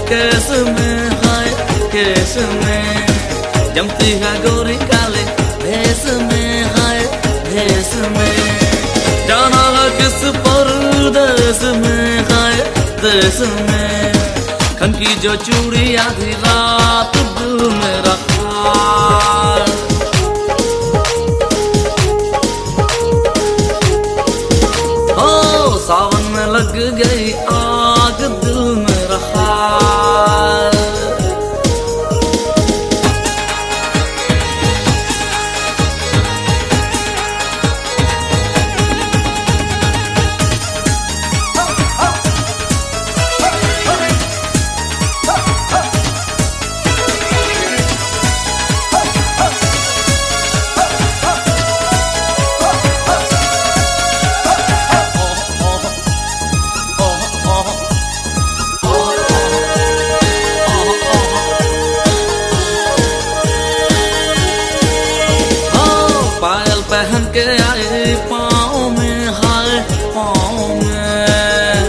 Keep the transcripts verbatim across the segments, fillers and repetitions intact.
case में हाय case में जमती है गोरी काले भेस में हाय भेस में जाना है किस परदेस में हाय देश में खन की जो चूड़ी आधी रात दिल में रखा ओ सावन में लग गई आग दिल में रखा पहन के आए पाँव में हाय पाँव में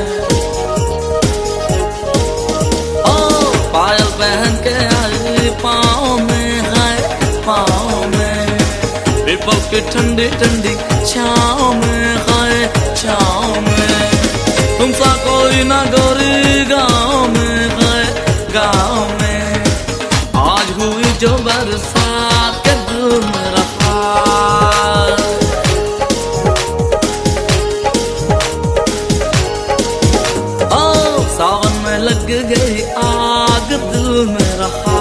ओ पायल पहन के आए पाँव में हाय पाँव में पीपल की ठंडी ठंडी छाँव में हाय छाँव में तुम सा कोई ना गोरी गाँव में हाय गाँव में आज हुई जो बरसात के दिल में रखा सावन में लग गई आग दिल में रहा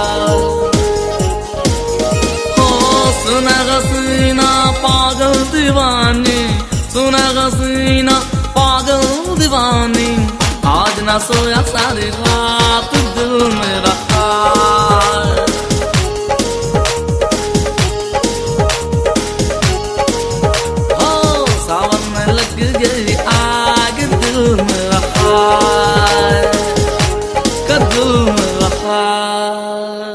हो सुना हसीना पागल दीवानी सुना हसीना पागल दीवानी आज ना सोया सारी रात दिल में रहा हो सावन में लग गई आग दिल में रहा कद्दू में रहा